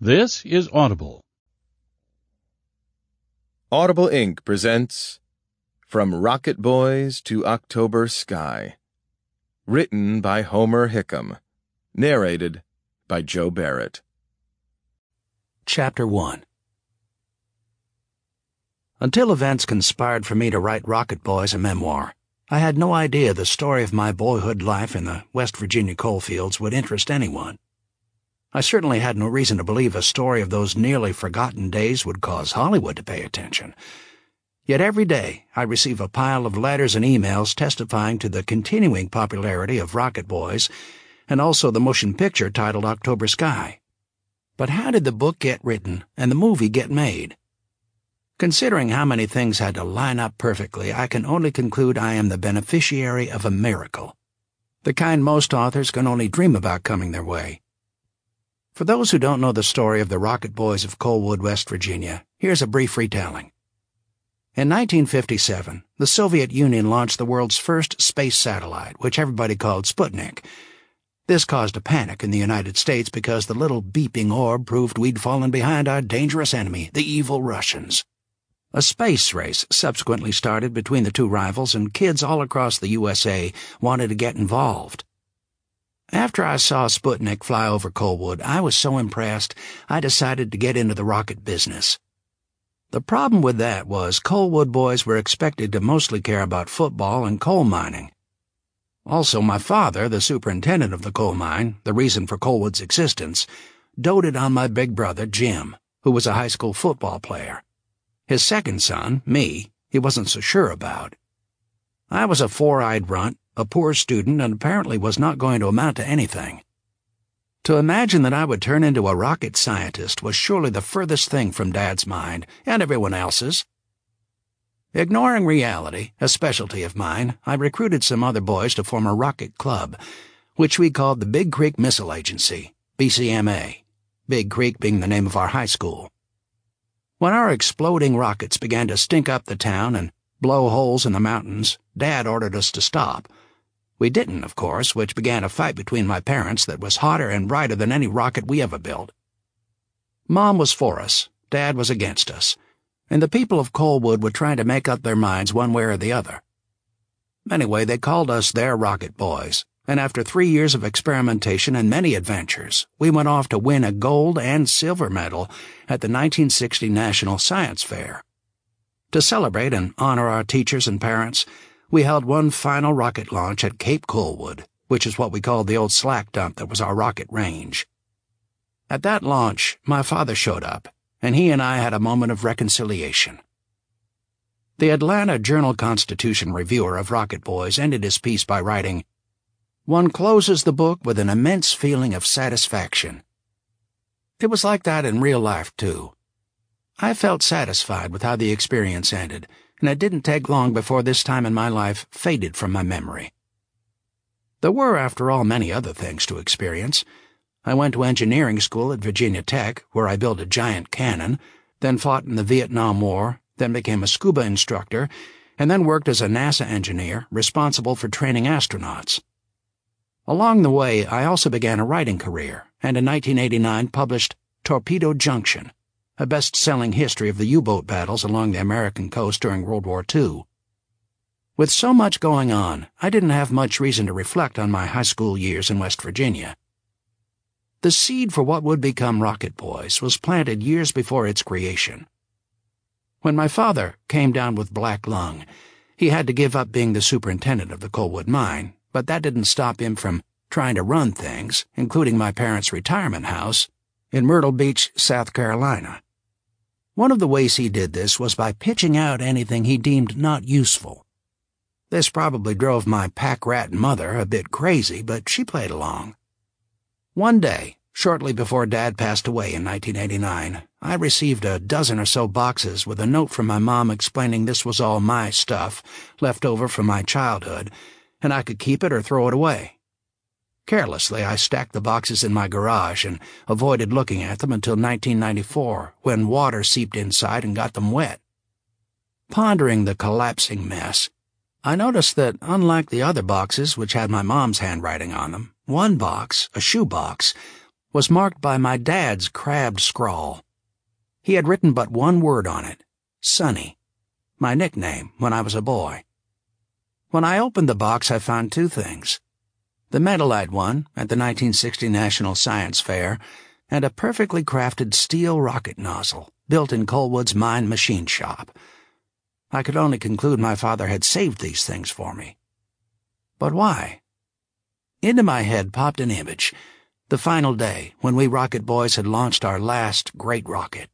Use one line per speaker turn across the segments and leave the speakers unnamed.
This is Audible.
Audible Inc. presents From Rocket Boys to October Sky. Written by Homer Hickam. Narrated by Joe Barrett.
Chapter 1. Until events conspired for me to write Rocket Boys a memoir, I had no idea the story of my boyhood life in the West Virginia coalfields would interest anyone. I certainly had no reason to believe a story of those nearly forgotten days would cause Hollywood to pay attention. Yet every day I receive a pile of letters and emails testifying to the continuing popularity of Rocket Boys and also the motion picture titled October Sky. But how did the book get written and the movie get made? Considering how many things had to line up perfectly, I can only conclude I am the beneficiary of a miracle, the kind most authors can only dream about coming their way. For those who don't know the story of the Rocket Boys of Coalwood, West Virginia, here's a brief retelling. In 1957, the Soviet Union launched the world's first space satellite, which everybody called Sputnik. This caused a panic in the United States because the little beeping orb proved we'd fallen behind our dangerous enemy, the evil Russians. A space race subsequently started between the two rivals, and kids all across the USA wanted to get involved. After I saw Sputnik fly over Coalwood, I was so impressed I decided to get into the rocket business. The problem with that was Coalwood boys were expected to mostly care about football and coal mining. Also, my father, the superintendent of the coal mine, the reason for Coalwood's existence, doted on my big brother, Jim, who was a high school football player. His second son, me, he wasn't so sure about. I was a four-eyed runt, a poor student, and apparently was not going to amount to anything. To imagine that I would turn into a rocket scientist was surely the furthest thing from Dad's mind, and everyone else's. Ignoring reality, a specialty of mine, I recruited some other boys to form a rocket club, which we called the Big Creek Missile Agency, BCMA, Big Creek being the name of our high school. When our exploding rockets began to stink up the town and blow holes in the mountains, Dad ordered us to stop. We didn't, of course, which began a fight between my parents that was hotter and brighter than any rocket we ever built. Mom was for us, Dad was against us, and the people of Coalwood were trying to make up their minds one way or the other. Anyway, they called us their Rocket Boys, and after 3 years of experimentation and many adventures, we went off to win a gold and silver medal at the 1960 National Science Fair. To celebrate and honor our teachers and parents, we held one final rocket launch at Cape Coalwood, which is what we called the old slack dump that was our rocket range. At that launch, my father showed up, and he and I had a moment of reconciliation. The Atlanta Journal-Constitution reviewer of Rocket Boys ended his piece by writing, "One closes the book with an immense feeling of satisfaction." It was like that in real life, too. I felt satisfied with how the experience ended, and it didn't take long before this time in my life faded from my memory. There were, after all, many other things to experience. I went to engineering school at Virginia Tech, where I built a giant cannon, then fought in the Vietnam War, then became a scuba instructor, and then worked as a NASA engineer responsible for training astronauts. Along the way, I also began a writing career, and in 1989 published Torpedo Junction, a best-selling history of the U-boat battles along the American coast during World War II. With so much going on, I didn't have much reason to reflect on my high school years in West Virginia. The seed for what would become Rocket Boys was planted years before its creation. When my father came down with black lung, he had to give up being the superintendent of the Coalwood mine, but that didn't stop him from trying to run things, including my parents' retirement house in Myrtle Beach, South Carolina. One of the ways he did this was by pitching out anything he deemed not useful. This probably drove my pack-rat mother a bit crazy, but she played along. One day, shortly before Dad passed away in 1989, I received a dozen or so boxes with a note from my mom explaining this was all my stuff, left over from my childhood, and I could keep it or throw it away. Carelessly, I stacked the boxes in my garage and avoided looking at them until 1994, when water seeped inside and got them wet. Pondering the collapsing mess, I noticed that, unlike the other boxes which had my mom's handwriting on them, one box, a shoe box, was marked by my dad's crabbed scrawl. He had written but one word on it, Sonny, my nickname when I was a boy. When I opened the box, I found two things: the medal I'd won at the 1960 National Science Fair and a perfectly crafted steel rocket nozzle built in Colwood's mine machine shop. I could only conclude my father had saved these things for me. But why? Into my head popped an image, the final day when we Rocket Boys had launched our last great rocket.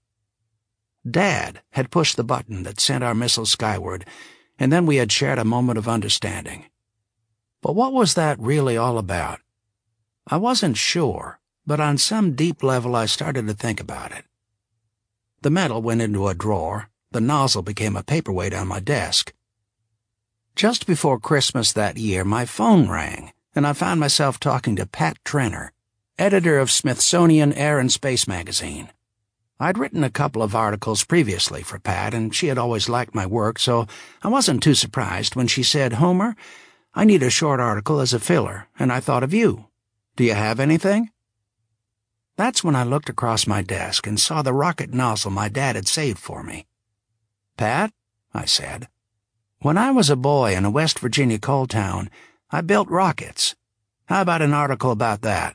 Dad had pushed the button that sent our missiles skyward, and then we had shared a moment of understanding. But what was that really all about? I wasn't sure, but on some deep level I started to think about it. The medal went into a drawer. The nozzle became a paperweight on my desk. Just before Christmas that year, my phone rang, and I found myself talking to Pat Trenner, editor of Smithsonian Air and Space magazine. I'd written a couple of articles previously for Pat, and she had always liked my work, so I wasn't too surprised when she said, "Homer, I need a short article as a filler, and I thought of you. Do you have anything?" That's when I looked across my desk and saw the rocket nozzle my dad had saved for me. "Pat," I said, "when I was a boy in a West Virginia coal town, I built rockets. How about an article about that?"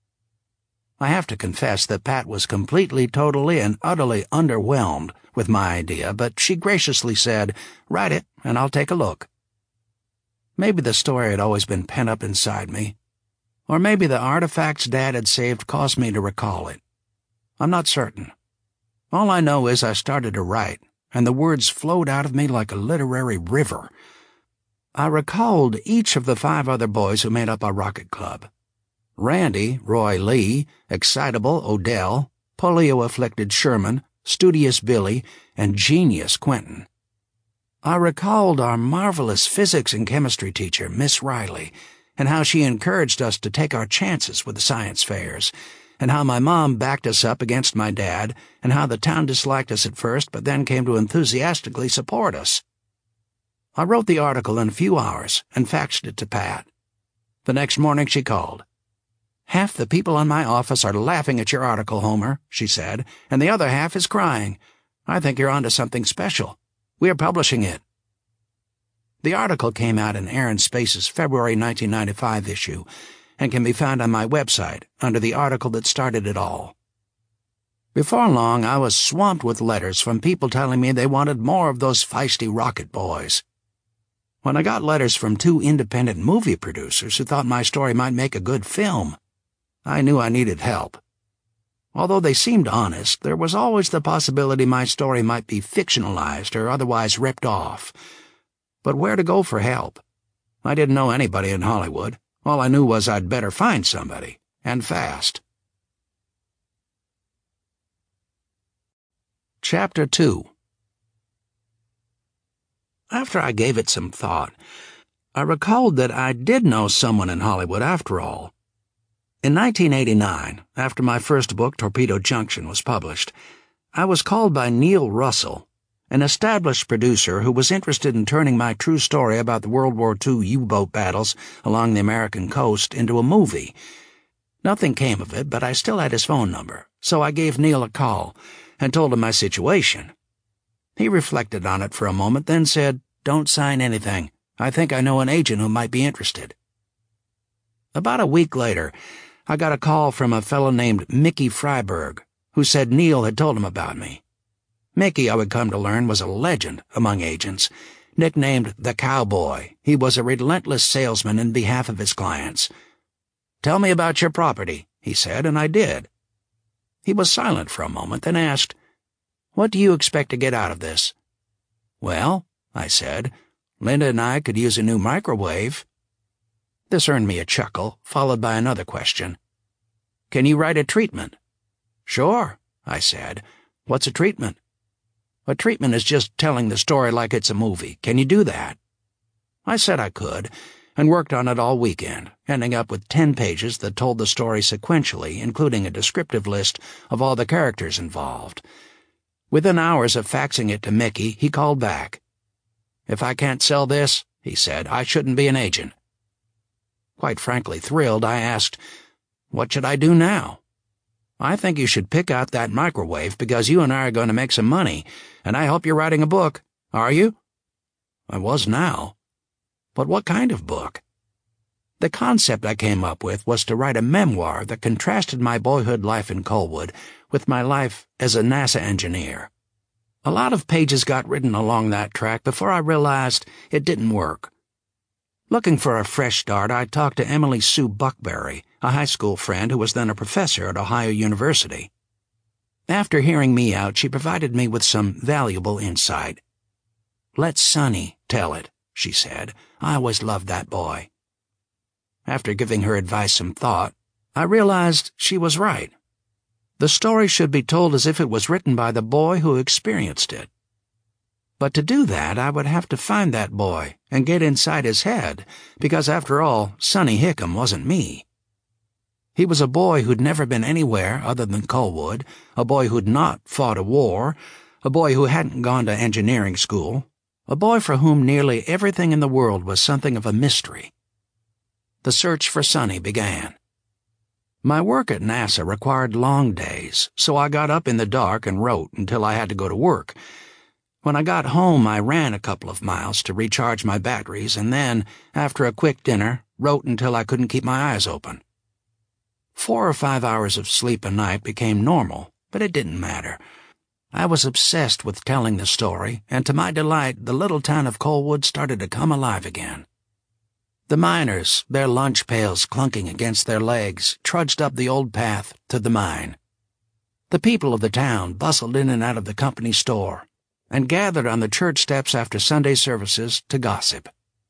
I have to confess that Pat was completely, totally, and utterly underwhelmed with my idea, but she graciously said, "Write it, and I'll take a look." Maybe the story had always been pent up inside me, or maybe the artifacts Dad had saved caused me to recall it. I'm not certain. All I know is I started to write, and the words flowed out of me like a literary river. I recalled each of the 5 other boys who made up our rocket club: Randy, Roy Lee, excitable Odell, polio-afflicted Sherman, studious Billy, and genius Quentin. I recalled our marvelous physics and chemistry teacher, Miss Riley, and how she encouraged us to take our chances with the science fairs, and how my mom backed us up against my dad, and how the town disliked us at first but then came to enthusiastically support us. I wrote the article in a few hours and faxed it to Pat. The next morning she called. "Half the people in my office are laughing at your article, Homer," she said, "and the other half is crying. I think you're onto something special. We are publishing it." The article came out in Air and Space's February 1995 issue and can be found on my website under the article that started it all. Before long, I was swamped with letters from people telling me they wanted more of those feisty Rocket Boys. When I got letters from 2 independent movie producers who thought my story might make a good film, I knew I needed help. Although they seemed honest, there was always the possibility my story might be fictionalized or otherwise ripped off. But where to go for help? I didn't know anybody in Hollywood. All I knew was I'd better find somebody, and fast. Chapter 2. After I gave it some thought, I recalled that I did know someone in Hollywood after all. In 1989, after my first book, Torpedo Junction, was published, I was called by Neil Russell, an established producer who was interested in turning my true story about the World War II U-boat battles along the American coast into a movie. Nothing came of it, but I still had his phone number, so I gave Neil a call and told him my situation. He reflected on it for a moment, then said, "Don't sign anything. I think I know an agent who might be interested." About a week later, I got a call from a fellow named Mickey Freiberg, who said Neil had told him about me. Mickey, I would come to learn, was a legend among agents. Nicknamed the Cowboy, he was a relentless salesman in behalf of his clients. "Tell me about your property," he said, and I did. He was silent for a moment, then asked, "What do you expect to get out of this?" "Well," I said, "Linda and I could use a new microwave." This earned me a chuckle, followed by another question. "Can you write a treatment?" "Sure," I said. "What's a treatment?" "A treatment is just telling the story like it's a movie. Can you do that?" I said I could, and worked on it all weekend, ending up with 10 pages that told the story sequentially, including a descriptive list of all the characters involved. Within hours of faxing it to Mickey, he called back. "If I can't sell this," he said, "I shouldn't be an agent." Quite frankly thrilled, I asked, "What should I do now?" I think you should pick out that microwave because you and I are going to make some money, and I hope you're writing a book. Are you?" I was now. But what kind of book? The concept I came up with was to write a memoir that contrasted my boyhood life in Colwood with my life as a NASA engineer. A lot of pages got written along that track before I realized it didn't work. Looking for a fresh start, I talked to Emily Sue Buckberry, a high school friend who was then a professor at Ohio University. After hearing me out, she provided me with some valuable insight. "Let Sonny tell it," she said. "I always loved that boy." After giving her advice some thought, I realized she was right. The story should be told as if it was written by the boy who experienced it. But to do that, I would have to find that boy and get inside his head, because after all, Sonny Hickam wasn't me. He was a boy who'd never been anywhere other than Colwood, a boy who'd not fought a war, a boy who hadn't gone to engineering school, a boy for whom nearly everything in the world was something of a mystery. The search for Sonny began. My work at NASA required long days, so I got up in the dark and wrote until I had to go to work. When I got home, I ran a couple of miles to recharge my batteries and then, after a quick dinner, wrote until I couldn't keep my eyes open. 4 or 5 hours of sleep a night became normal, but it didn't matter. I was obsessed with telling the story, and to my delight, the little town of Colwood started to come alive again. The miners, their lunch pails clunking against their legs, trudged up the old path to the mine. The people of the town bustled in and out of the company store and gathered on the church steps after Sunday services to gossip.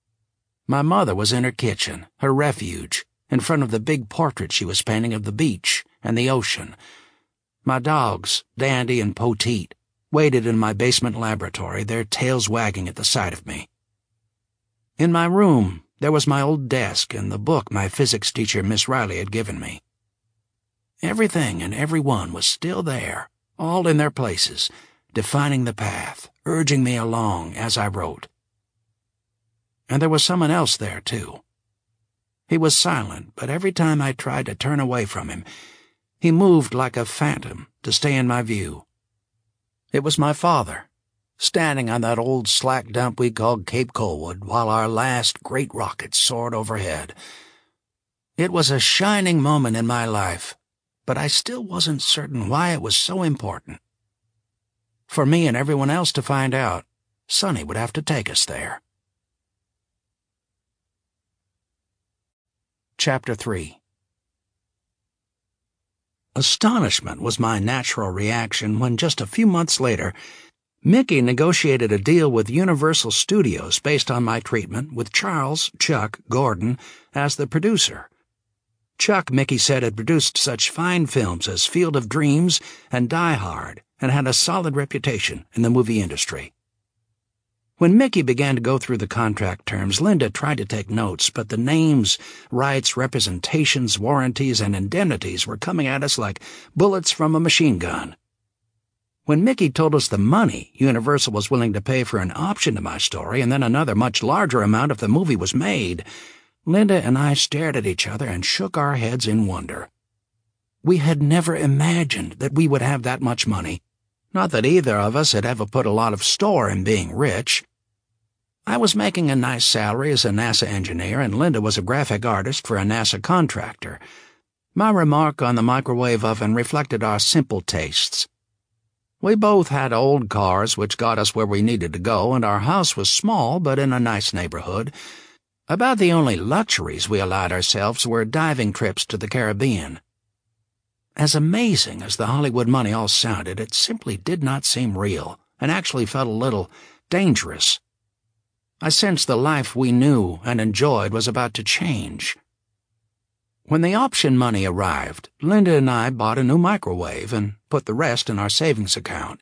My mother was in her kitchen, her refuge, in front of the big portrait she was painting of the beach and the ocean. My dogs, Dandy and Poteet, waited in my basement laboratory, their tails wagging at the sight of me. In my room, there was my old desk and the book my physics teacher, Miss Riley, had given me. Everything and everyone was still there, all in their places, defining the path, urging me along as I wrote. And there was someone else there, too. He was silent, but every time I tried to turn away from him, he moved like a phantom to stay in my view. It was my father, standing on that old slack dump we called Cape Colwood while our last great rocket soared overhead. It was a shining moment in my life, but I still wasn't certain why it was so important. For me and everyone else to find out, Sonny would have to take us there. Chapter 3. Astonishment was my natural reaction when just a few months later, Mickey negotiated a deal with Universal Studios based on my treatment with Charles "Chuck" Gordon as the producer. Chuck, Mickey said, had produced such fine films as Field of Dreams and Die Hard and had a solid reputation in the movie industry. When Mickey began to go through the contract terms, Linda tried to take notes, but the names, rights, representations, warranties, and indemnities were coming at us like bullets from a machine gun. When Mickey told us the money Universal was willing to pay for an option to my story and then another much larger amount if the movie was made, Linda and I stared at each other and shook our heads in wonder. We had never imagined that we would have that much money. Not that either of us had ever put a lot of store in being rich. I was making a nice salary as a NASA engineer, and Linda was a graphic artist for a NASA contractor. My remark on the microwave oven reflected our simple tastes. We both had old cars which got us where we needed to go, and our house was small but in a nice neighborhood. About the only luxuries we allowed ourselves were diving trips to the Caribbean. As amazing as the Hollywood money all sounded, it simply did not seem real, and actually felt a little dangerous. I sensed the life we knew and enjoyed was about to change. When the option money arrived, Linda and I bought a new microwave and put the rest in our savings account.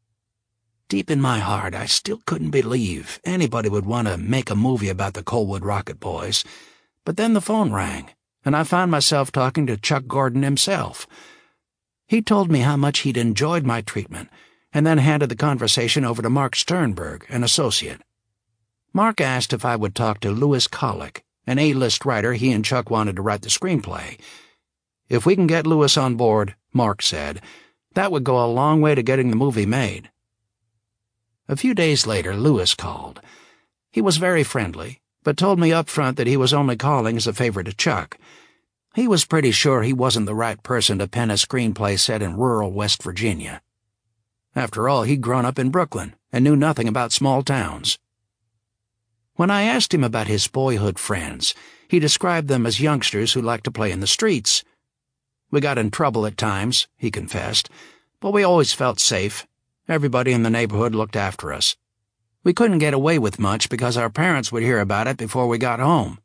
Deep in my heart, I still couldn't believe anybody would want to make a movie about the Colwood Rocket Boys, but then the phone rang, and I found myself talking to Chuck Gordon himself. He told me how much he'd enjoyed my treatment, and then handed the conversation over to Mark Sternberg, an associate. Mark asked if I would talk to Louis Colick, an A-list writer he and Chuck wanted to write the screenplay. If we can get Louis on board, Mark said. "That would go a long way to getting the movie made." A few days later, Lewis called. He was very friendly, but told me up front that he was only calling as a favor to Chuck. He was pretty sure he wasn't the right person to pen a screenplay set in rural West Virginia. After all, he'd grown up in Brooklyn and knew nothing about small towns. When I asked him about his boyhood friends, he described them as youngsters who liked to play in the streets. "We got in trouble at times," he confessed, "but we always felt safe. Everybody in the neighborhood looked after us. We couldn't get away with much because our parents would hear about it before we got home."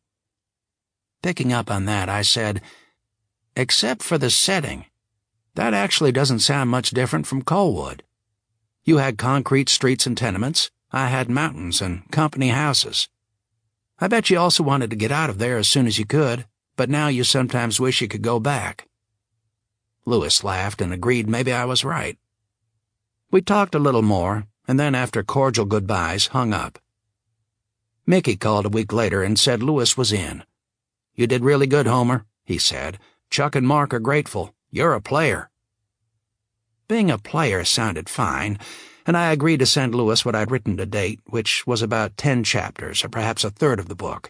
Picking up on that, I said, "Except for the setting, that actually doesn't sound much different from Colwood. You had concrete streets and tenements. I had mountains and company houses. I bet you also wanted to get out of there as soon as you could, but now you sometimes wish you could go back." Lewis laughed and agreed maybe I was right. We talked a little more, and then after cordial goodbyes, hung up. Mickey called a week later and said Lewis was in. "You did really good, Homer," he said. "Chuck and Mark are grateful. You're a player." Being a player sounded fine, and I agreed to send Lewis what I'd written to date, which was about 10 chapters, or perhaps a third of the book.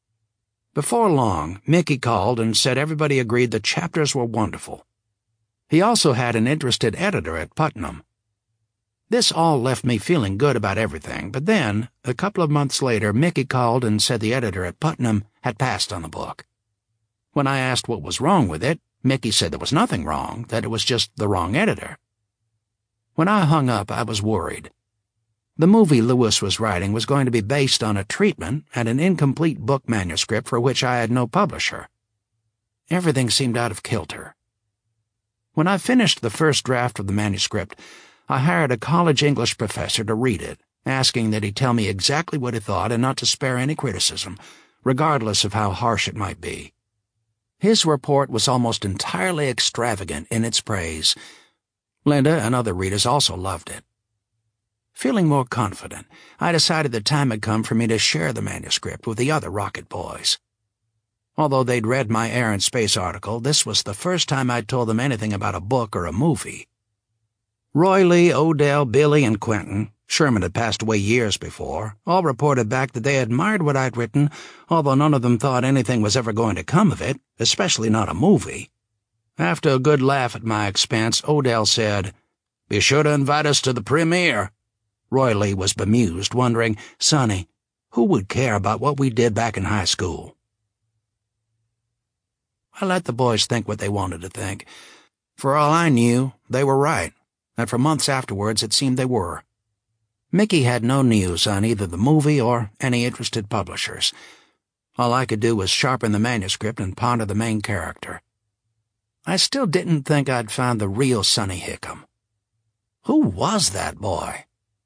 Before long, Mickey called and said everybody agreed the chapters were wonderful. He also had an interested editor at Putnam. This all left me feeling good about everything, but then, a couple of months later, Mickey called and said the editor at Putnam had passed on the book. When I asked what was wrong with it, Mickey said there was nothing wrong, that it was just the wrong editor. When I hung up, I was worried. The movie Lewis was writing was going to be based on a treatment and an incomplete book manuscript for which I had no publisher. Everything seemed out of kilter. When I finished the first draft of the manuscript, I hired a college English professor to read it, asking that he tell me exactly what he thought and not to spare any criticism, regardless of how harsh it might be. His report was almost entirely extravagant in its praise. Linda and other readers also loved it. Feeling more confident, I decided the time had come for me to share the manuscript with the other Rocket Boys. Although they'd read my Air and Space article, this was the first time I'd told them anything about a book or a movie. Roy Lee, Odell, Billy, and Quentin — Sherman had passed away years before — all reported back that they admired what I'd written, although none of them thought anything was ever going to come of it, especially not a movie. After a good laugh at my expense, Odell said, "Be sure to invite us to the premiere." Roy Lee was bemused, wondering, "Sonny, who would care about what we did back in high school?" I let the boys think what they wanted to think. For all I knew, they were right, and for months afterwards it seemed they were. Mickey had no news on either the movie or any interested publishers. All I could do was sharpen the manuscript and ponder the main character. I still didn't think I'd found the real Sonny Hickam. Who was that boy?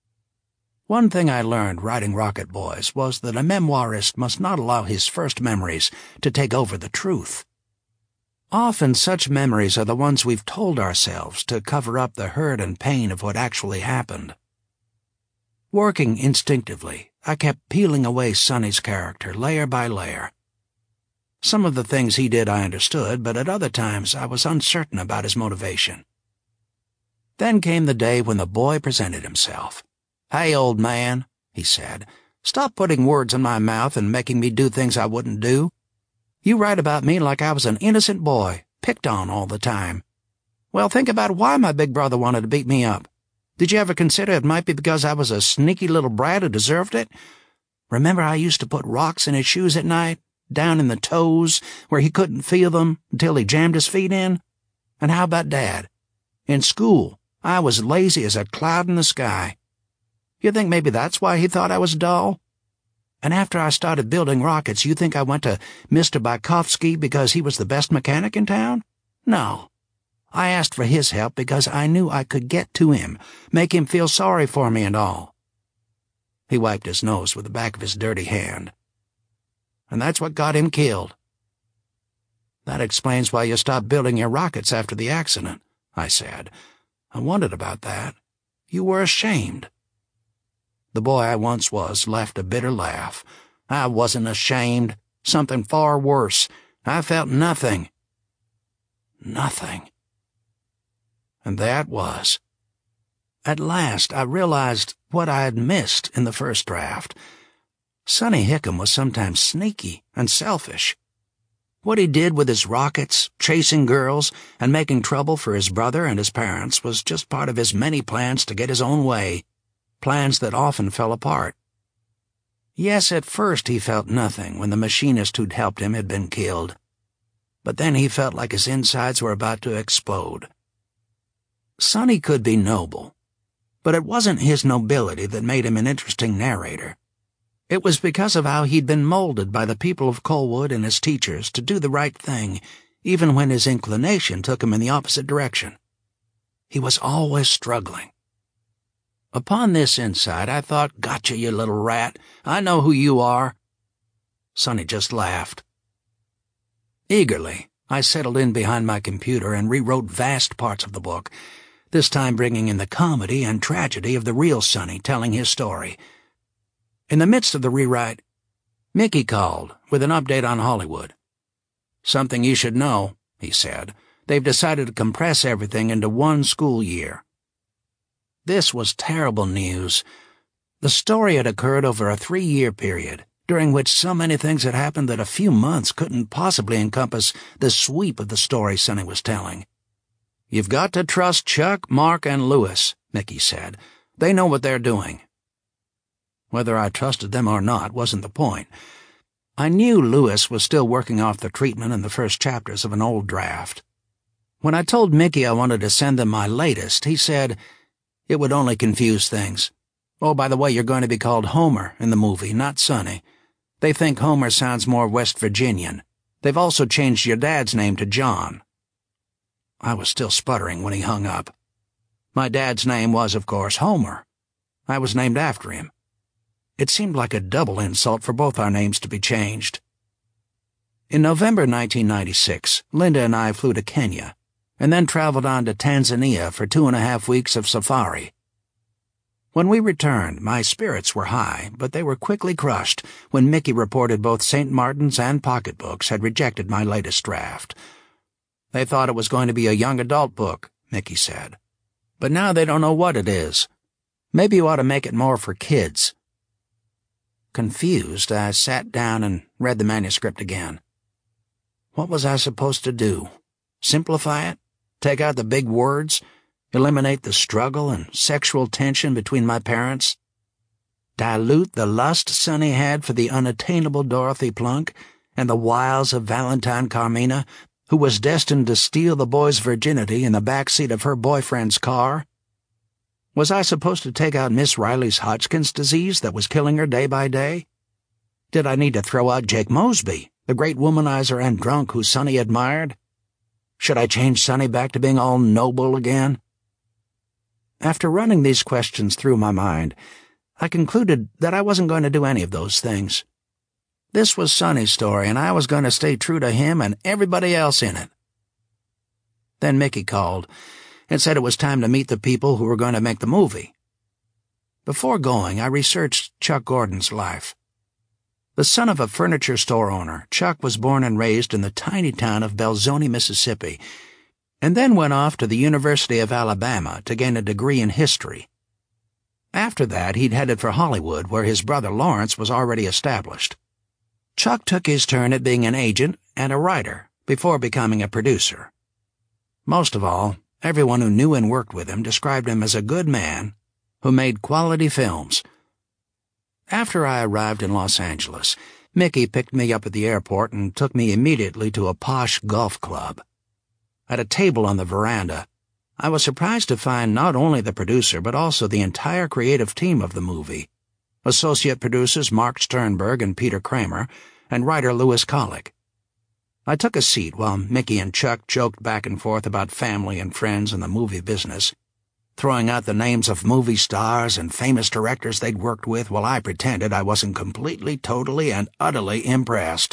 One thing I learned writing Rocket Boys was that a memoirist must not allow his first memories to take over the truth. Often such memories are the ones we've told ourselves to cover up the hurt and pain of what actually happened. Working instinctively, I kept peeling away Sonny's character layer by layer. Some of the things he did I understood, but at other times I was uncertain about his motivation. Then came the day when the boy presented himself. "Hey, old man," he said, "stop putting words in my mouth and making me do things I wouldn't do. You write about me like I was an innocent boy, picked on all the time. Well, think about why my big brother wanted to beat me up. Did you ever consider it might be because I was a sneaky little brat who deserved it? Remember I used to put rocks in his shoes at night, down in the toes, where he couldn't feel them until he jammed his feet in? And how about Dad? In school, I was lazy as a cloud in the sky. You think maybe that's why he thought I was dull? And after I started building rockets, you think I went to Mr. Bykovsky because he was the best mechanic in town? No. I asked for his help because I knew I could get to him, make him feel sorry for me and all." He wiped his nose with the back of his dirty hand. "And that's what got him killed." "That explains why you stopped building your rockets after the accident," I said. "I wondered about that. You were ashamed." The boy I once was left a bitter laugh. "I wasn't ashamed. Something far worse. I felt nothing." Nothing. and that was. At last, I realized what I had missed in the first draft. Sonny Hickam was sometimes sneaky and selfish. What he did with his rockets, chasing girls, and making trouble for his brother and his parents was just part of his many plans to get his own way, plans that often fell apart. Yes, at first he felt nothing when the machinist who'd helped him had been killed. But then he felt like his insides were about to explode. Sonny could be noble, but it wasn't his nobility that made him an interesting narrator. It was because of how he'd been molded by the people of Colwood and his teachers to do the right thing, even when his inclination took him in the opposite direction. He was always struggling. Upon this insight, I thought, "Gotcha, you little rat. I know who you are." Sonny just laughed. Eagerly, I settled in behind my computer and rewrote vast parts of the book, this time bringing in the comedy and tragedy of the real Sonny telling his story. In the midst of the rewrite, Mickey called with an update on Hollywood. "Something you should know," he said. "They've decided to compress everything into one school year." This was terrible news. The story had occurred over a 3-year period, during which so many things had happened that a few months couldn't possibly encompass the sweep of the story Sonny was telling. "You've got to trust Chuck, Mark, and Lewis," Mickey said. "They know what they're doing." Whether I trusted them or not wasn't the point. I knew Lewis was still working off the treatment in the first chapters of an old draft. When I told Mickey I wanted to send them my latest, he said, "It would only confuse things. Oh, by the way, you're going to be called Homer in the movie, not Sonny. They think Homer sounds more West Virginian. They've also changed your dad's name to John." I was still sputtering when he hung up. My dad's name was, of course, Homer. I was named after him. It seemed like a double insult for both our names to be changed. In November 1996, Linda and I flew to Kenya, and then traveled on to Tanzania for 2.5 weeks of safari. When we returned, my spirits were high, but they were quickly crushed when Mickey reported both St. Martin's and Pocketbooks had rejected my latest draft. "They thought it was going to be a young adult book," Mickey said. "But now they don't know what it is. Maybe you ought to make it more for kids." Confused, I sat down and read the manuscript again. What was I supposed to do? Simplify it? Take out the big words? Eliminate the struggle and sexual tension between my parents? Dilute the lust Sonny had for the unattainable Dorothy Plunk and the wiles of Valentine Carmina, who was destined to steal the boy's virginity in the backseat of her boyfriend's car? Was I supposed to take out Miss Riley's Hodgkin's disease that was killing her day by day? Did I need to throw out Jake Mosby, the great womanizer and drunk who Sonny admired? Should I change Sonny back to being all noble again? After running these questions through my mind, I concluded that I wasn't going to do any of those things. This was Sonny's story, and I was going to stay true to him and everybody else in it. Then Mickey called and said it was time to meet the people who were going to make the movie. Before going, I researched Chuck Gordon's life. The son of a furniture store owner, Chuck was born and raised in the tiny town of Belzoni, Mississippi, and then went off to the University of Alabama to gain a degree in history. After that, he'd headed for Hollywood, where his brother Lawrence was already established. Chuck took his turn at being an agent and a writer before becoming a producer. Most of all, everyone who knew and worked with him described him as a good man who made quality films. After I arrived in Los Angeles, Mickey picked me up at the airport and took me immediately to a posh golf club. At a table on the veranda, I was surprised to find not only the producer but also the entire creative team of the movie, associate producers Mark Sternberg and Peter Kramer, and writer Louis Colick. I took a seat while Mickey and Chuck joked back and forth about family and friends and the movie business, throwing out the names of movie stars and famous directors they'd worked with while I pretended I wasn't completely, totally, and utterly impressed.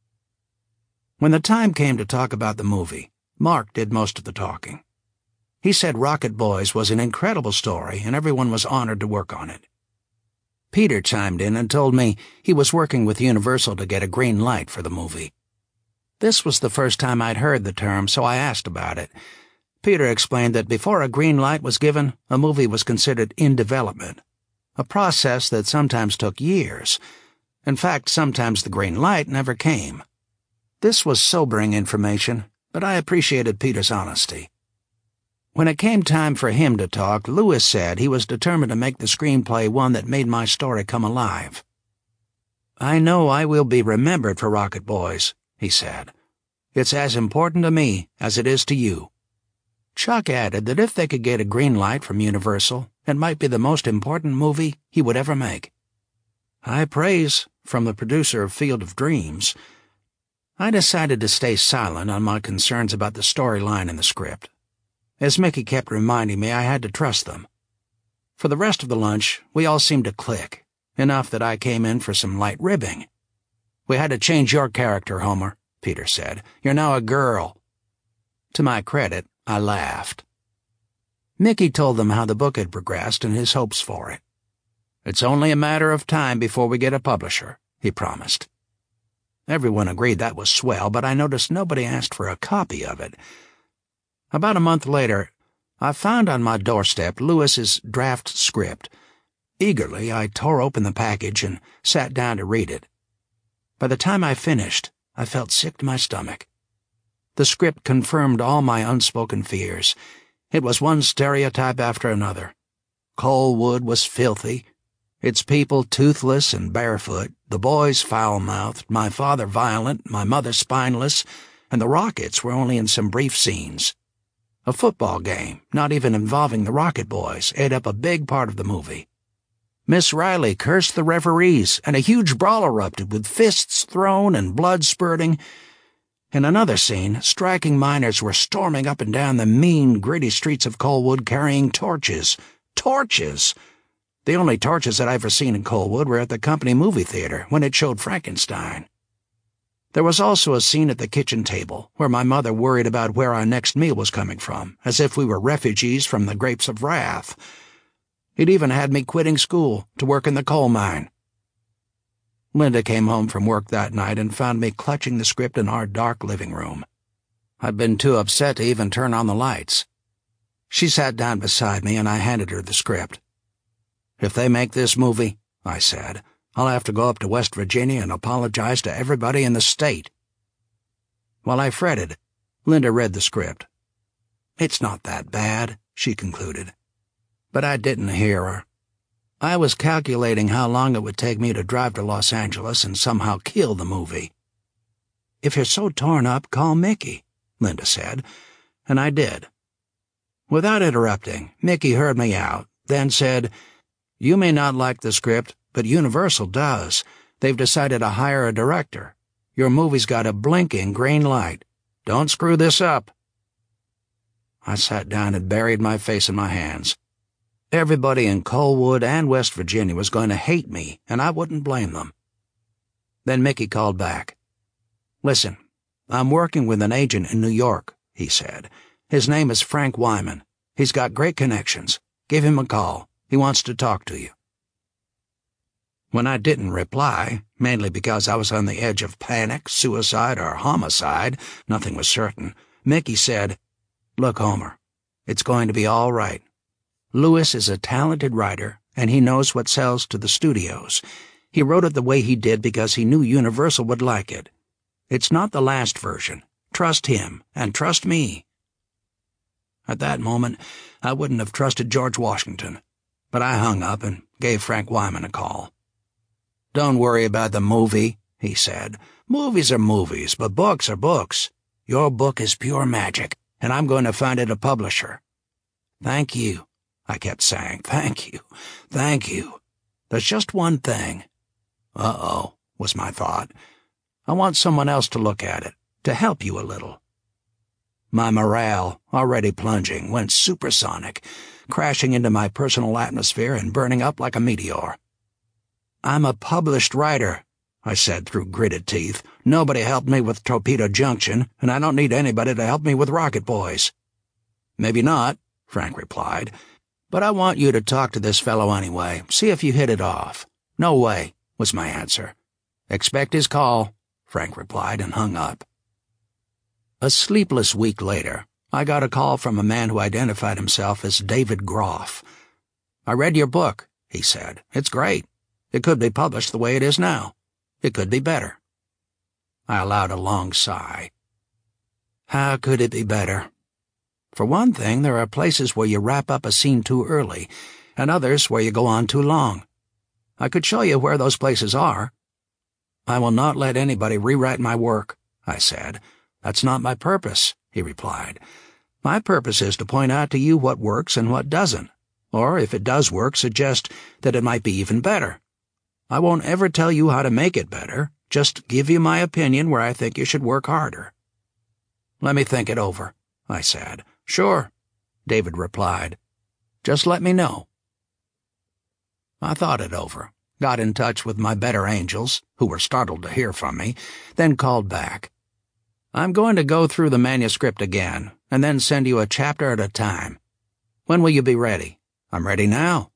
When the time came to talk about the movie, Mark did most of the talking. He said Rocket Boys was an incredible story and everyone was honored to work on it. Peter chimed in and told me he was working with Universal to get a green light for the movie. This was the first time I'd heard the term, so I asked about it. Peter explained that before a green light was given, a movie was considered in development, a process that sometimes took years. In fact, sometimes the green light never came. This was sobering information, but I appreciated Peter's honesty. When it came time for him to talk, Lewis said he was determined to make the screenplay one that made my story come alive. "I know I will be remembered for Rocket Boys," he said. "It's as important to me as it is to you." Chuck added that if they could get a green light from Universal, it might be the most important movie he would ever make. High praise from the producer of Field of Dreams. I decided to stay silent on my concerns about the storyline in the script, as Mickey kept reminding me I had to trust them. For the rest of the lunch, we all seemed to click, enough that I came in for some light ribbing. "We had to change your character, Homer," Peter said. "You're now a girl." To my credit, I laughed. Mickey told them how the book had progressed and his hopes for it. "It's only a matter of time before we get a publisher," he promised. Everyone agreed that was swell, but I noticed nobody asked for a copy of it. About a month later, I found on my doorstep Lewis's draft script. Eagerly, I tore open the package and sat down to read it. By the time I finished, I felt sick to my stomach. The script confirmed all my unspoken fears. It was one stereotype after another. Colwood was filthy, its people toothless and barefoot, the boys foul-mouthed, my father violent, my mother spineless, and the Rockets were only in some brief scenes. A football game, not even involving the Rocket Boys, ate up a big part of the movie. Miss Riley cursed the referees, and a huge brawl erupted with fists thrown and blood spurting. In another scene, striking miners were storming up and down the mean, gritty streets of Colwood carrying torches. Torches! The only torches that I've ever seen in Colwood were at the company movie theater when it showed Frankenstein. There was also a scene at the kitchen table where my mother worried about where our next meal was coming from, as if we were refugees from the grapes of wrath. It even had me quitting school to work in the coal mine. Linda came home from work that night and found me clutching the script in our dark living room. I'd been too upset to even turn on the lights. She sat down beside me and I handed her the script. "If they make this movie," I said, "I'll have to go up to West Virginia and apologize to everybody in the state." While I fretted, Linda read the script. "It's not that bad," she concluded. But I didn't hear her. I was calculating how long it would take me to drive to Los Angeles and somehow kill the movie. "If you're so torn up, call Mickey," Linda said, and I did. Without interrupting, Mickey heard me out, then said, "You may not like the script, but Universal does. They've decided to hire a director. Your movie's got a blinking green light. Don't screw this up." I sat down and buried my face in my hands. Everybody in Colwood and West Virginia was going to hate me, and I wouldn't blame them. Then Mickey called back. "Listen, I'm working with an agent in New York," he said. "His name is Frank Wyman. He's got great connections. Give him a call. He wants to talk to you." When I didn't reply, mainly because I was on the edge of panic, suicide, or homicide, nothing was certain, Mickey said, "Look, Homer, it's going to be all right. Lewis is a talented writer, and he knows what sells to the studios. He wrote it the way he did because he knew Universal would like it. It's not the last version. Trust him, and trust me." At that moment, I wouldn't have trusted George Washington, but I hung up and gave Frank Wyman a call. "Don't worry about the movie," he said. "Movies are movies, but books are books. Your book is pure magic, and I'm going to find it a publisher." "Thank you," I kept saying. "Thank you, thank you. There's just one thing." "Uh-oh," was my thought. "I want someone else to look at it, to help you a little." My morale, already plunging, went supersonic, crashing into my personal atmosphere and burning up like a meteor. "I'm a published writer," I said through gritted teeth. "Nobody helped me with Torpedo Junction, and I don't need anybody to help me with Rocket Boys." "Maybe not," Frank replied, "but I want you to talk to this fellow anyway, see if you hit it off." "No way," was my answer. "Expect his call," Frank replied and hung up. A sleepless week later, I got a call from a man who identified himself as David Groff. "I read your book," he said. "It's great. It could be published the way it is now. It could be better." I allowed a long sigh. How could it be better? For one thing, there are places where you wrap up a scene too early, and others where you go on too long. I could show you where those places are. "I will not let anybody rewrite my work," I said. "That's not my purpose," he replied. "My purpose is to point out to you what works and what doesn't, or if it does work, suggest that it might be even better. I won't ever tell you how to make it better, just give you my opinion where I think you should work harder." "Let me think it over," I said. "Sure," David replied. "Just let me know." I thought it over, got in touch with my better angels, who were startled to hear from me, then called back. "I'm going to go through the manuscript again, and then send you a chapter at a time. When will you be ready?" "I'm ready now."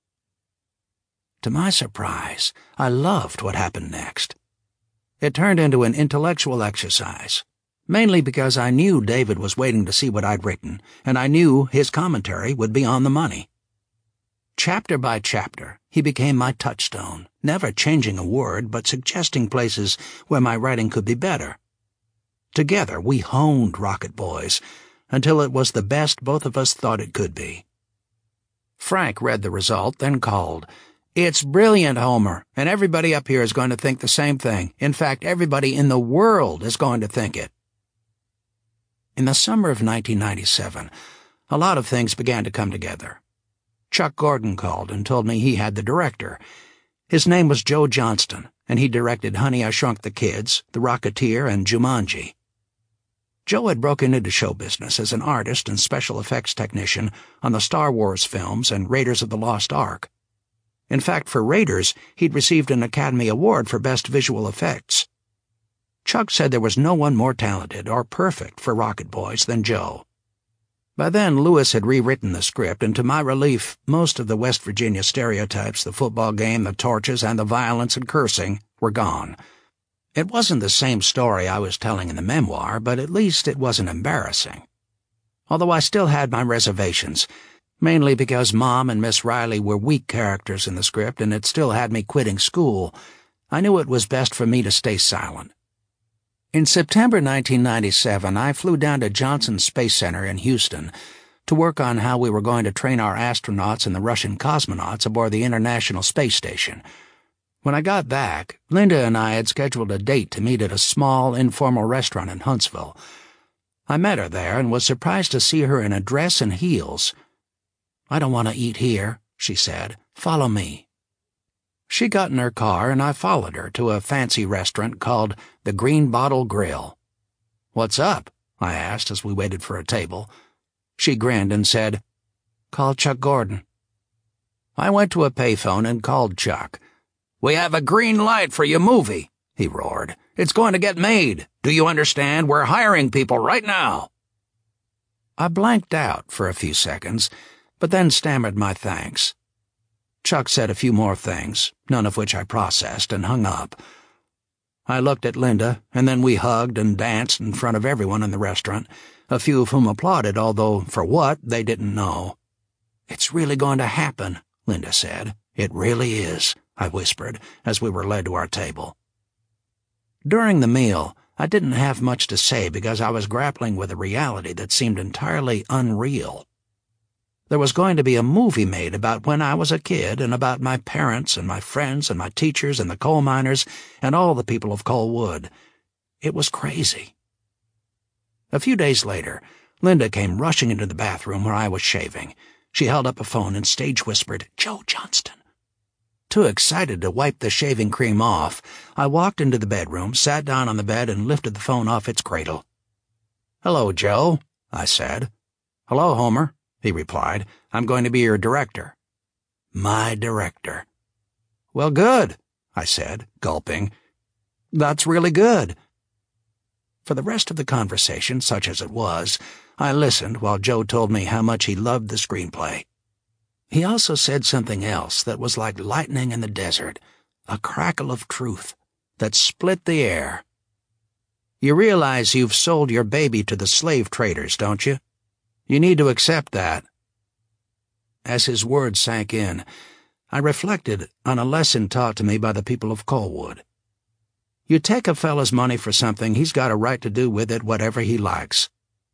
To my surprise, I loved what happened next. It turned into an intellectual exercise, mainly because I knew David was waiting to see what I'd written, and I knew his commentary would be on the money. Chapter by chapter, he became my touchstone, never changing a word but suggesting places where my writing could be better. Together we honed Rocket Boys until it was the best both of us thought it could be. Frank read the result, then called, "It's brilliant, Homer, and everybody up here is going to think the same thing. In fact, everybody in the world is going to think it." In the summer of 1997, a lot of things began to come together. Chuck Gordon called and told me he had the director. His name was Joe Johnston, and he directed Honey, I Shrunk the Kids, The Rocketeer, and Jumanji. Joe had broken into show business as an artist and special effects technician on the Star Wars films and Raiders of the Lost Ark. In fact, for Raiders, he'd received an Academy Award for Best Visual Effects. Chuck said there was no one more talented or perfect for Rocket Boys than Joe. By then, Lewis had rewritten the script, and to my relief, most of the West Virginia stereotypes, the football game, the torches, and the violence and cursing, were gone. It wasn't the same story I was telling in the memoir, but at least it wasn't embarrassing. Although I still had my reservations, mainly because Mom and Miss Riley were weak characters in the script and it still had me quitting school, I knew it was best for me to stay silent. In September 1997, I flew down to Johnson Space Center in Houston to work on how we were going to train our astronauts and the Russian cosmonauts aboard the International Space Station. When I got back, Linda and I had scheduled a date to meet at a small, informal restaurant in Huntsville. I met her there and was surprised to see her in a dress and heels. "I don't want to eat here," she said. "Follow me." She got in her car and I followed her to a fancy restaurant called the Green Bottle Grill. "What's up?" I asked as we waited for a table. She grinned and said, "Call Chuck Gordon." I went to a payphone and called Chuck. "We have a green light for your movie," he roared. "It's going to get made. Do you understand? We're hiring people right now." I blanked out for a few seconds, but then stammered my thanks. Chuck said a few more things, none of which I processed, and hung up. I looked at Linda, and then we hugged and danced in front of everyone in the restaurant, a few of whom applauded, although for what, they didn't know. "It's really going to happen," Linda said. "It really is," I whispered, as we were led to our table. During the meal, I didn't have much to say because I was grappling with a reality that seemed entirely unreal. There was going to be a movie made about when I was a kid and about my parents and my friends and my teachers and the coal miners and all the people of Coalwood. It was crazy. A few days later, Linda came rushing into the bathroom where I was shaving. She held up a phone and stage-whispered, "Joe Johnston." Too excited to wipe the shaving cream off, I walked into the bedroom, sat down on the bed, and lifted the phone off its cradle. "Hello, Joe," I said. "Hello, Homer," he replied. "I'm going to be your director." My director. "Well, good," I said, gulping. "That's really good." For the rest of the conversation, such as it was, I listened while Joe told me how much he loved the screenplay. He also said something else that was like lightning in the desert, a crackle of truth that split the air. "You realize you've sold your baby to the slave traders, don't you?" You need to accept that." As his words sank in, I reflected on a lesson taught to me by the people of Colwood. You take a fella's money for something, he's got a right to do with it whatever he likes.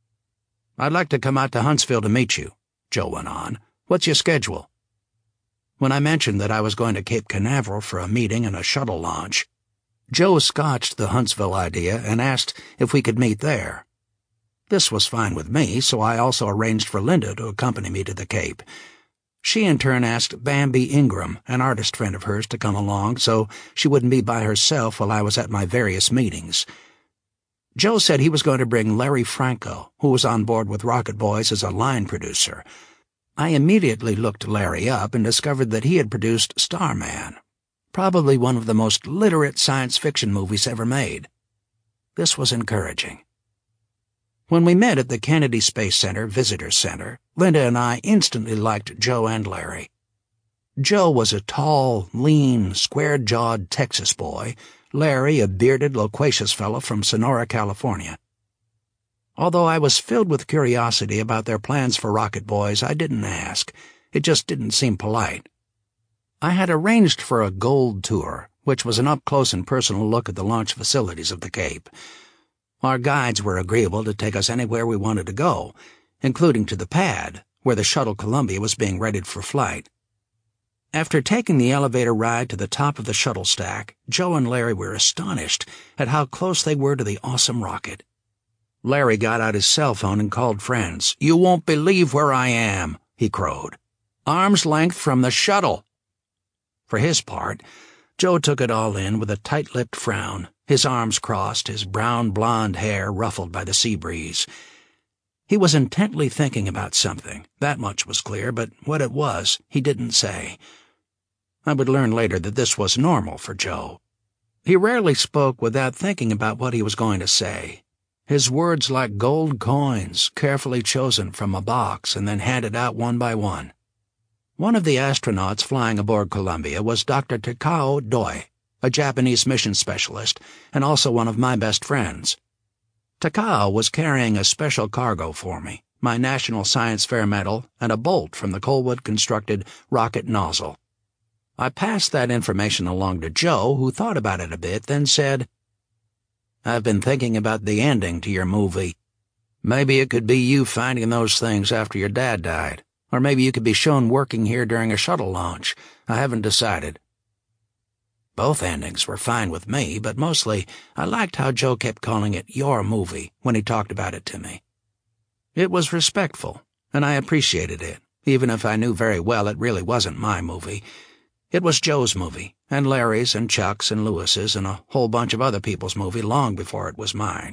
"I'd like to come out to Huntsville to meet you," Joe went on. "What's your schedule?" When I mentioned that I was going to Cape Canaveral for a meeting and a shuttle launch, Joe scotched the Huntsville idea and asked if we could meet there. This was fine with me, so I also arranged for Linda to accompany me to the Cape. She in turn asked Bambi Ingram, an artist friend of hers, to come along so she wouldn't be by herself while I was at my various meetings. Joe said he was going to bring Larry Franco, who was on board with Rocket Boys as a line producer. I immediately looked Larry up and discovered that he had produced Starman, probably one of the most literate science fiction movies ever made. This was encouraging. When we met at the Kennedy Space Center Visitor Center, Linda and I instantly liked Joe and Larry. Joe was a tall, lean, square-jawed Texas boy, Larry a bearded, loquacious fellow from Sonora, California. Although I was filled with curiosity about their plans for Rocket Boys, I didn't ask. It just didn't seem polite. I had arranged for a gold tour, which was an up-close and personal look at the launch facilities of the Cape. Our guides were agreeable to take us anywhere we wanted to go, including to the pad, where the shuttle Columbia was being readied for flight. After taking the elevator ride to the top of the shuttle stack, Joe and Larry were astonished at how close they were to the awesome rocket. Larry got out his cell phone and called friends. "You won't believe where I am," he crowed. "Arm's length from the shuttle." For his part, Joe took it all in with a tight-lipped frown, his arms crossed, his brown-blonde hair ruffled by the sea breeze. He was intently thinking about something, that much was clear, but what it was, he didn't say. I would learn later that this was normal for Joe. He rarely spoke without thinking about what he was going to say. His words like gold coins, carefully chosen from a box and then handed out one by one. One of the astronauts flying aboard Columbia was Dr. Takao Doi, a Japanese mission specialist, and also one of my best friends. Takao was carrying a special cargo for me, my National Science Fair medal and a bolt from the Colwood-constructed rocket nozzle. I passed that information along to Joe, who thought about it a bit, then said, "I've been thinking about the ending to your movie. Maybe it could be you finding those things after your dad died. Or maybe you could be shown working here during a shuttle launch. I haven't decided." Both endings were fine with me, but mostly I liked how Joe kept calling it your movie when he talked about it to me. It was respectful, and I appreciated it, even if I knew very well it really wasn't my movie. It was Joe's movie, and Larry's and Chuck's and Lewis's and a whole bunch of other people's movie long before it was mine.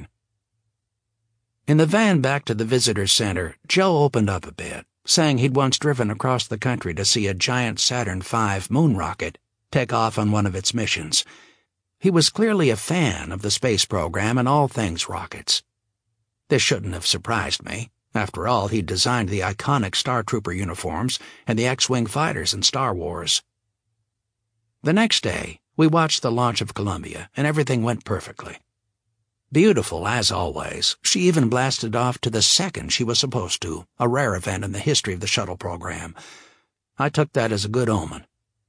In the van back to the visitor center, Joe opened up a bit, saying he'd once driven across the country to see a giant Saturn V moon rocket take off on one of its missions. He was clearly a fan of the space program and all things rockets. This shouldn't have surprised me. After all, he'd designed the iconic Star Trooper uniforms and the X-Wing fighters in Star Wars. The next day, we watched the launch of Columbia, and everything went perfectly. Beautiful, as always, she even blasted off to the second she was supposed to, a rare event in the history of the shuttle program. I took that as a good omen.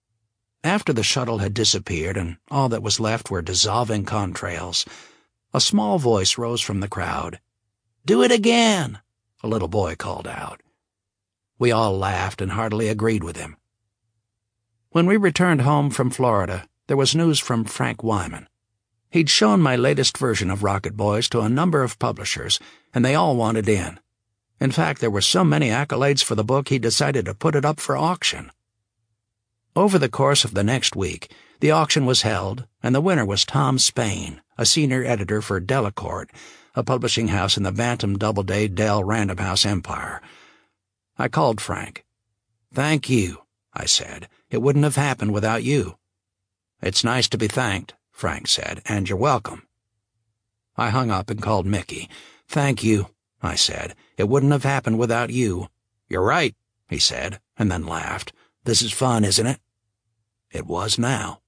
After the shuttle had disappeared and all that was left were dissolving contrails, a small voice rose from the crowd. "Do it again," a little boy called out. We all laughed and heartily agreed with him. When we returned home from Florida, there was news from Frank Wyman. He'd shown my latest version of Rocket Boys to a number of publishers, and they all wanted in. In fact, there were so many accolades for the book he decided to put it up for auction. Over the course of the next week, the auction was held, and the winner was Tom Spain, a senior editor for Delacorte, a publishing house in the Bantam Doubleday Dell Random House empire. I called Frank. "Thank you," I said. "It wouldn't have happened without you." "It's nice to be thanked," Frank said, "and you're welcome." I hung up and called Mickey. "Thank you," I said. "It wouldn't have happened without you." "You're right," he said, and then laughed. "This is fun, isn't it?" It was now.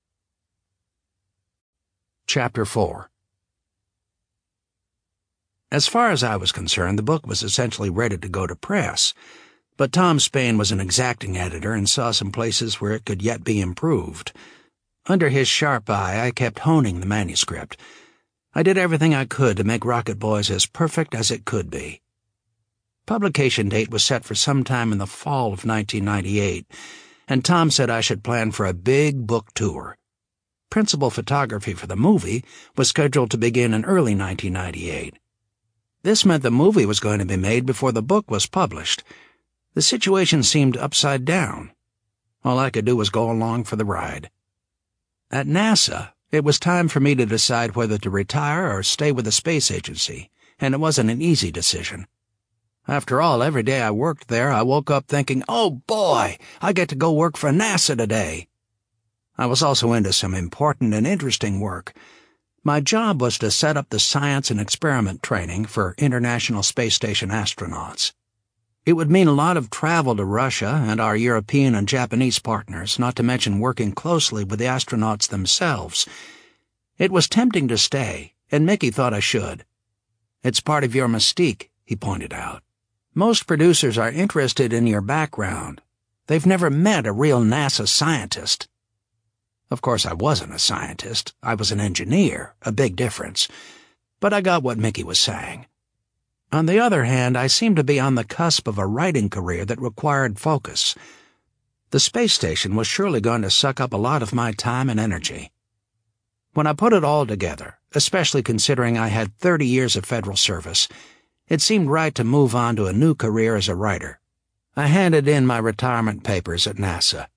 Chapter 4. As far as I was concerned, the book was essentially ready to go to press, but Tom Spain was an exacting editor and saw some places where it could yet be improved. Under his sharp eye, I kept honing the manuscript. I did everything I could to make Rocket Boys as perfect as it could be. Publication date was set for sometime in the fall of 1998, and Tom said I should plan for a big book tour. Principal photography for the movie was scheduled to begin in early 1998. This meant the movie was going to be made before the book was published. The situation seemed upside down. All I could do was go along for the ride. At NASA, it was time for me to decide whether to retire or stay with the space agency, and it wasn't an easy decision. After all, every day I worked there, I woke up thinking, oh boy, I get to go work for NASA today. I was also into some important and interesting work. My job was to set up the science and experiment training for International Space Station astronauts. It would mean a lot of travel to Russia and our European and Japanese partners, not to mention working closely with the astronauts themselves. It was tempting to stay, and Mickey thought I should. It's part of your mystique, he pointed out. Most producers are interested in your background. They've never met a real NASA scientist. Of course, I wasn't a scientist. I was an engineer, a big difference. But I got what Mickey was saying. On the other hand, I seemed to be on the cusp of a writing career that required focus. The space station was surely going to suck up a lot of my time and energy. When I put it all together, especially considering I had 30 years of federal service, it seemed right to move on to a new career as a writer. I handed in my retirement papers at NASA.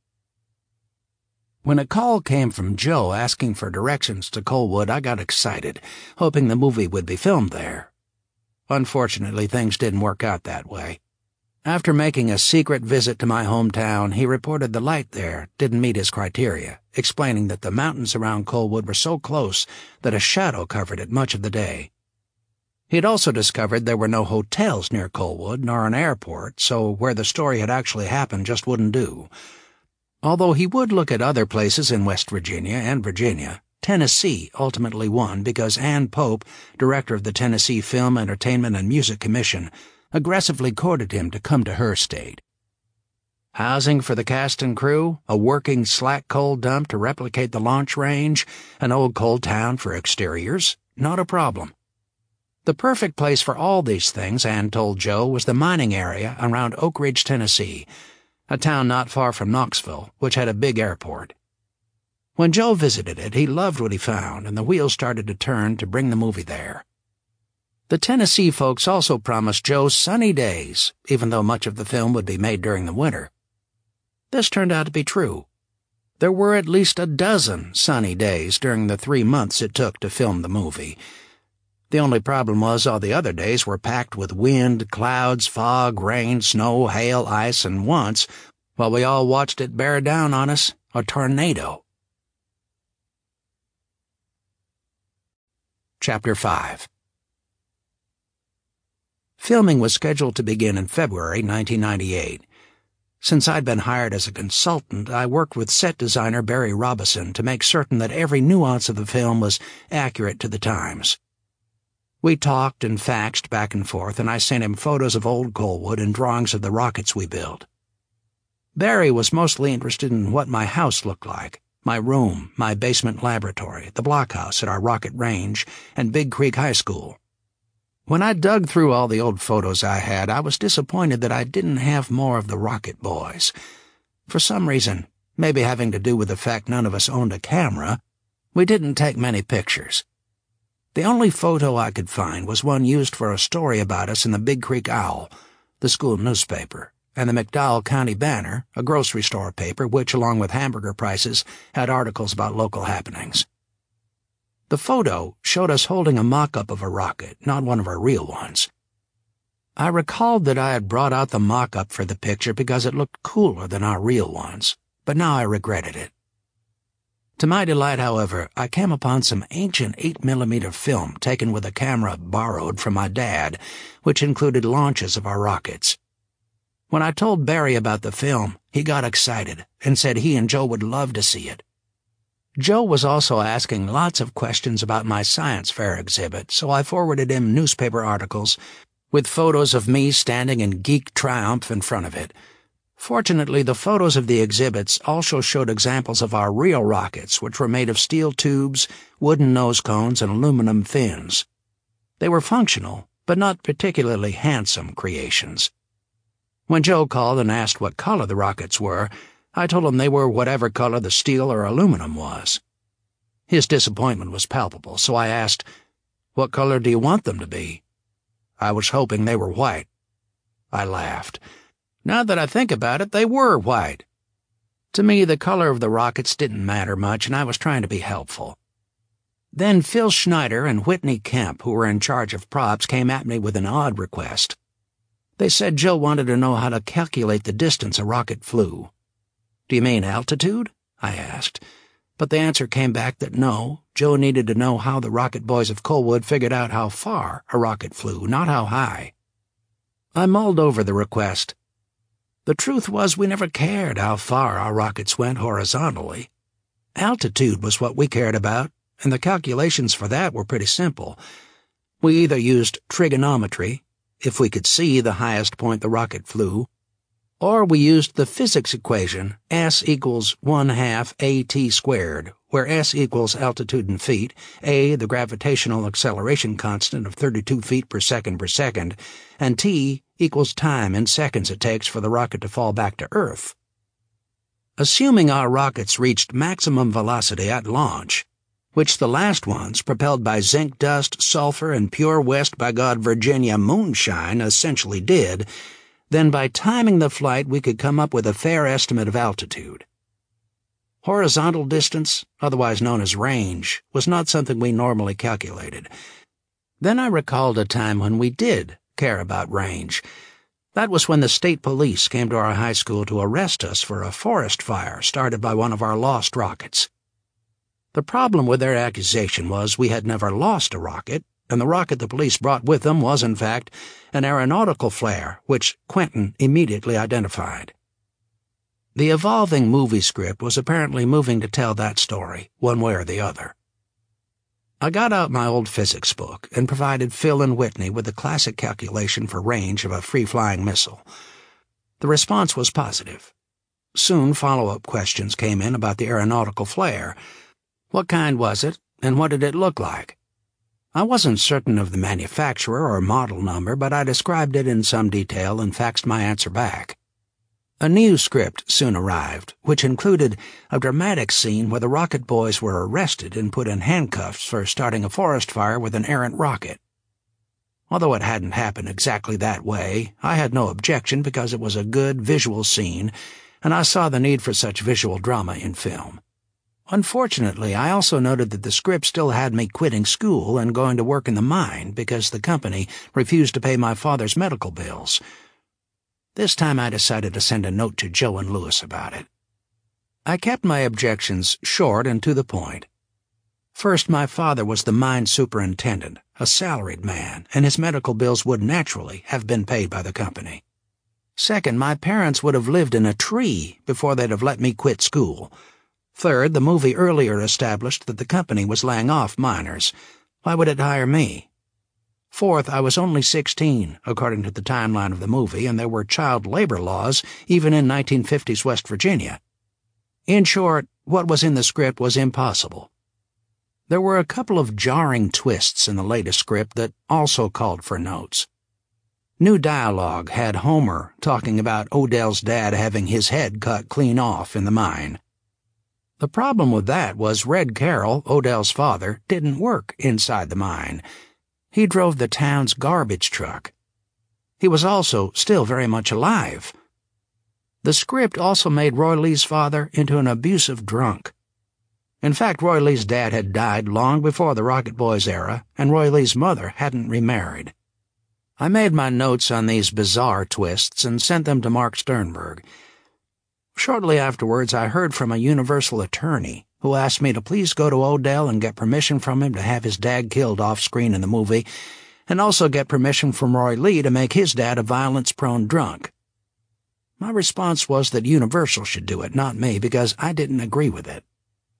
When a call came from Joe asking for directions to Colwood, I got excited, hoping the movie would be filmed there. Unfortunately, things didn't work out that way. After making a secret visit to my hometown, he reported the light there didn't meet his criteria, explaining that the mountains around Colwood were so close that a shadow covered it much of the day. He'd also discovered there were no hotels near Colwood, nor an airport, so where the story had actually happened just wouldn't do. Although he would look at other places in West Virginia and Virginia, Tennessee ultimately won because Ann Pope, director of the Tennessee Film, Entertainment, and Music Commission, aggressively courted him to come to her state. Housing for the cast and crew, a working slack coal dump to replicate the launch range, an old coal town for exteriors, not a problem. The perfect place for all these things, Ann told Joe, was the mining area around Oak Ridge, Tennessee, a town not far from Knoxville, which had a big airport. When Joe visited it, he loved what he found, and the wheels started to turn to bring the movie there. The Tennessee folks also promised Joe sunny days, even though much of the film would be made during the winter. This turned out to be true. There were at least a dozen sunny days during the 3 months it took to film the movie. The only problem was all the other days were packed with wind, clouds, fog, rain, snow, hail, ice, and once, while we all watched it bear down on us, a tornado. Chapter 5. Filming was scheduled to begin in February 1998. Since I'd been hired as a consultant, I worked with set designer Barry Robison to make certain that every nuance of the film was accurate to the times. We talked and faxed back and forth, and I sent him photos of old Colwood and drawings of the rockets we built. Barry was mostly interested in what my house looked like, my room, my basement laboratory, the blockhouse at our rocket range, and Big Creek High School. When I dug through all the old photos I had, I was disappointed that I didn't have more of the Rocket Boys. For some reason, maybe having to do with the fact none of us owned a camera, we didn't take many pictures. The only photo I could find was one used for a story about us in the Big Creek Owl, the school newspaper, and the McDowell County Banner, a grocery store paper which, along with hamburger prices, had articles about local happenings. The photo showed us holding a mock-up of a rocket, not one of our real ones. I recalled that I had brought out the mock-up for the picture because it looked cooler than our real ones, but now I regretted it. To my delight, however, I came upon some ancient 8mm film taken with a camera borrowed from my dad, which included launches of our rockets. When I told Barry about the film, he got excited and said he and Joe would love to see it. Joe was also asking lots of questions about my science fair exhibit, so I forwarded him newspaper articles with photos of me standing in geek triumph in front of it. Fortunately, the photos of the exhibits also showed examples of our real rockets, which were made of steel tubes, wooden nose cones, and aluminum fins. They were functional, but not particularly handsome creations. When Joe called and asked what color the rockets were, I told him they were whatever color the steel or aluminum was. His disappointment was palpable, so I asked, "What color do you want them to be?" I was hoping they were white. I laughed. Now that I think about it, they were white. To me, the color of the rockets didn't matter much, and I was trying to be helpful. Then Phil Schneider and Whitney Kemp, who were in charge of props, came at me with an odd request. They said Joe wanted to know how to calculate the distance a rocket flew. "Do you mean altitude?" I asked. But the answer came back that no, Joe needed to know how the Rocket Boys of Coalwood figured out how far a rocket flew, not how high. I mulled over the request. The truth was we never cared how far our rockets went horizontally. Altitude was what we cared about, and the calculations for that were pretty simple. We either used trigonometry, if we could see the highest point the rocket flew, or we used the physics equation S equals 1/2 AT squared, where S equals altitude in feet, A the gravitational acceleration constant of 32 feet per second, and T equals time in seconds it takes for the rocket to fall back to Earth. Assuming our rockets reached maximum velocity at launch, which the last ones, propelled by zinc dust, sulfur, and pure West by God Virginia moonshine, essentially did, then by timing the flight we could come up with a fair estimate of altitude. Horizontal distance, otherwise known as range, was not something we normally calculated. Then I recalled a time when we did care about range. That was when the state police came to our high school to arrest us for a forest fire started by one of our lost rockets. The problem with their accusation was we had never lost a rocket, and the rocket the police brought with them was, in fact, an aeronautical flare, which Quentin immediately identified. The evolving movie script was apparently moving to tell that story, one way or the other. I got out my old physics book and provided Phil and Whitney with the classic calculation for range of a free-flying missile. The response was positive. Soon follow-up questions came in about the aeronautical flare. What kind was it, and what did it look like? I wasn't certain of the manufacturer or model number, but I described it in some detail and faxed my answer back. A new script soon arrived, which included a dramatic scene where the Rocket Boys were arrested and put in handcuffs for starting a forest fire with an errant rocket. Although it hadn't happened exactly that way, I had no objection because it was a good visual scene, and I saw the need for such visual drama in film. Unfortunately, I also noted that the script still had me quitting school and going to work in the mine because the company refused to pay my father's medical bills. This time I decided to send a note to Joe and Louis about it. I kept my objections short and to the point. First, my father was the mine superintendent, a salaried man, and his medical bills would naturally have been paid by the company. Second, my parents would have lived in a tree before they'd have let me quit school. Third, the movie earlier established that the company was laying off miners. Why would it hire me? Fourth, I was only 16, according to the timeline of the movie, and there were child labor laws even in 1950s West Virginia. In short, what was in the script was impossible. There were a couple of jarring twists in the latest script that also called for notes. New dialogue had Homer talking about Odell's dad having his head cut clean off in the mine. The problem with that was Red Carroll, Odell's father, didn't work inside the mine. He drove the town's garbage truck. He was also still very much alive. The script also made Roy Lee's father into an abusive drunk. In fact, Roy Lee's dad had died long before the Rocket Boys era, and Roy Lee's mother hadn't remarried. I made my notes on these bizarre twists and sent them to Mark Sternberg. Shortly afterwards, I heard from a Universal attorney who asked me to please go to Odell and get permission from him to have his dad killed off-screen in the movie, and also get permission from Roy Lee to make his dad a violence-prone drunk. My response was that Universal should do it, not me, because I didn't agree with it.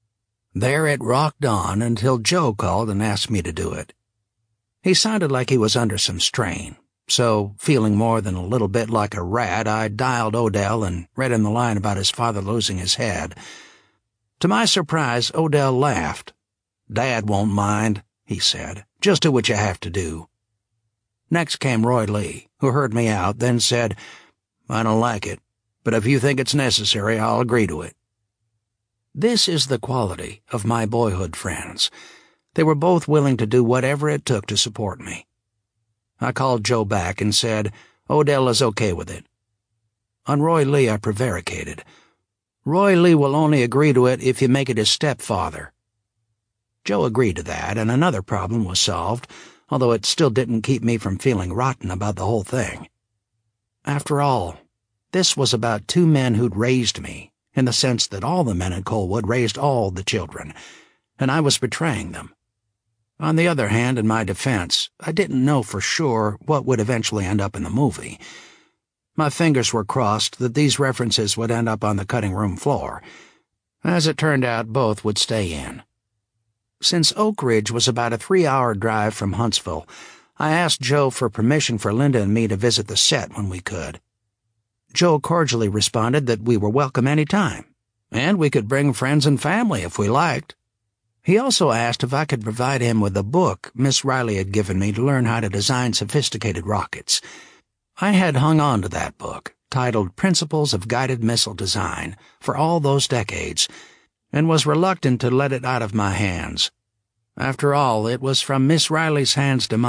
There it rocked on until Joe called and asked me to do it. He sounded like he was under some strain, so, feeling more than a little bit like a rat, I dialed Odell and read him the line about his father losing his head. To my surprise, Odell laughed. "Dad won't mind," he said. "Just do what you have to do." Next came Roy Lee, who heard me out, then said, "I don't like it, but if you think it's necessary, I'll agree to it." This is the quality of my boyhood friends. They were both willing to do whatever it took to support me. I called Joe back and said, "Odell is okay with it." On Roy Lee I prevaricated. "Roy Lee will only agree to it if you make it his stepfather." Joe agreed to that, and another problem was solved, although it still didn't keep me from feeling rotten about the whole thing. After all, this was about two men who'd raised me, in the sense that all the men at Colwood raised all the children, and I was betraying them. On the other hand, in my defense, I didn't know for sure what would eventually end up in the movie. My fingers were crossed that these references would end up on the cutting room floor. As it turned out, both would stay in. Since Oak Ridge was about a 3-hour drive from Huntsville, I asked Joe for permission for Linda and me to visit the set when we could. Joe cordially responded that we were welcome any time, and we could bring friends and family if we liked. He also asked if I could provide him with a book Miss Riley had given me to learn how to design sophisticated rockets. I had hung on to that book, titled Principles of Guided Missile Design, for all those decades, and was reluctant to let it out of my hands. After all, it was from Miss Riley's hands to mine.